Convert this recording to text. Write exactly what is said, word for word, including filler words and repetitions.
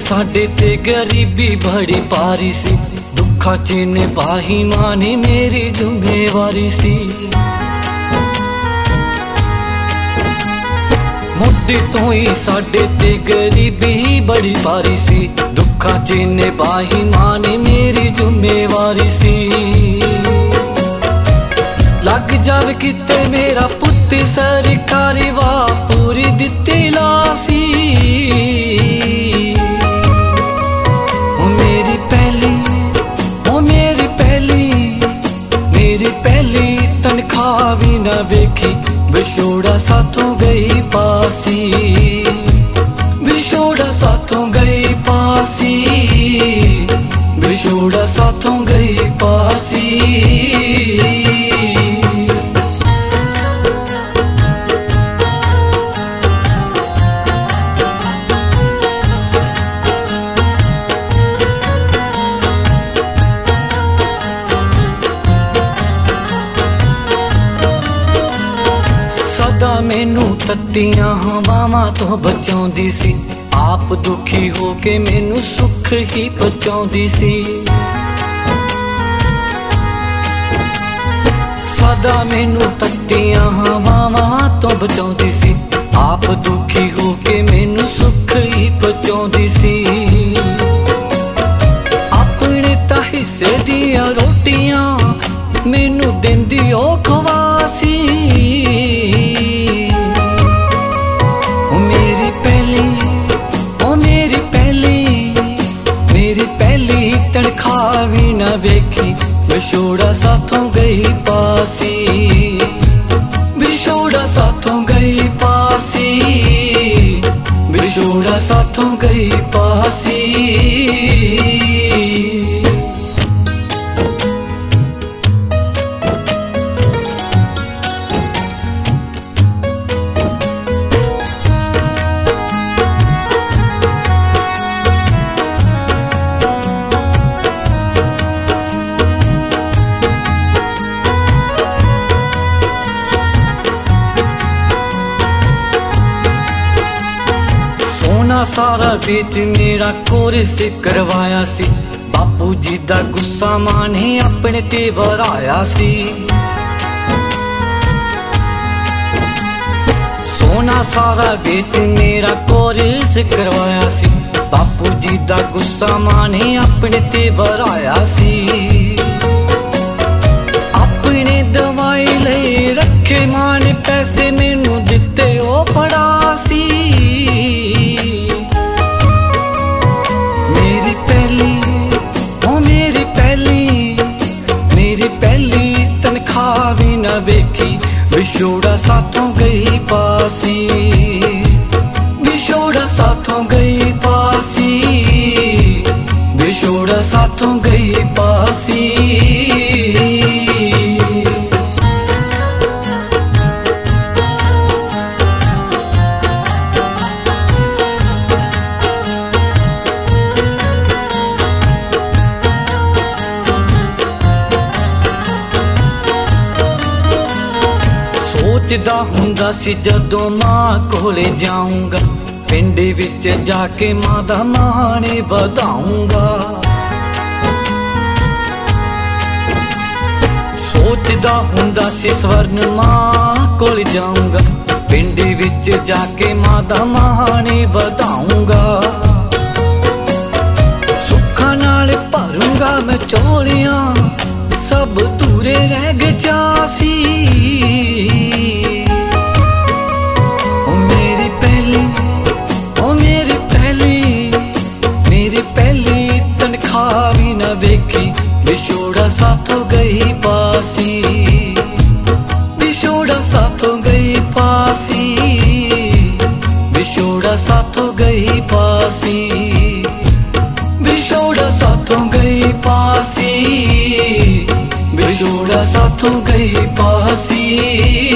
साडे ते गरीबी बड़ी भारी सी, दुखा च निभाही मां ने मेरी जिम्मेवारी सी। मुद्दे तो ही साडे ते गरीबी बड़ी भारी सी, दुखा च निभाही मां ने मेरी जिम्मेवारी सी। लग जावे किते मेरा पुत्त सरकारी वाह पूरी दित्ती लासी। ओ मेरी पहली ओ मेरी पहली मेरी पहली तनख्वाह भी न वेखी, विछोड़ा साथों गई पासी, विछोड़ा साथों गई पासी, विछोड़ा साथों गई पासी। मैनू तत्तियां हवावां तो बचाउंदी सी, आप दुखी हो के मैनू सुख ही पहुंचाउंदी सी। सदा मैनू तत्तियां हवावां तो बचाउंदी सी, आप दुखी हो के मैनू सुख ही पहुंचाउंदी सी। अपने ता हिस्से दियां रोटियां मैनू देंदी ओ खवासी। तनख्वाह भी न वेखी, विछोड़ा साथों गई पासी, विछोड़ा साथों गई पासी, विछोड़ा साथों गई पासी। सारा बीच मेरा कोर्स करवाया सी, बापू जी दा गुस्सा मां ने अपने ते भराया सी। सोना सारा बीच मेरा कोर्स करवाया सी, बापू जी दा गुस्सा मां ने अपने ते भराया सी। अपने दवाई ले रखे मां ने पैसे मैनू दिते ओ पड़ा सी। पहली तनख्वाह भी न वेखी, विछोड़ा साथों गई पासी, विछोड़ा साथों गई पासी, विछोड़ा साथों गई पासी। सोचदा हुंदा सी जदों मां कोले जाऊंगा, पिंड विच जाके मां दा मान वधाऊंगा। सोचदा हुंदा सी स्वर्ण मां कोल जाऊंगा, पिंड विच जाके मां दा मान वधाऊंगा। सुखा नाल भरूंगा मैं झोलियां, सब दूरे रह गए चासी। वेखी विछोड़ा साथों गई पासी, विछोड़ा साथों गई पासी, विछोड़ा साथों गई पासी, विछोड़ा साथों गई पासी, विछोड़ा साथों गई पासी।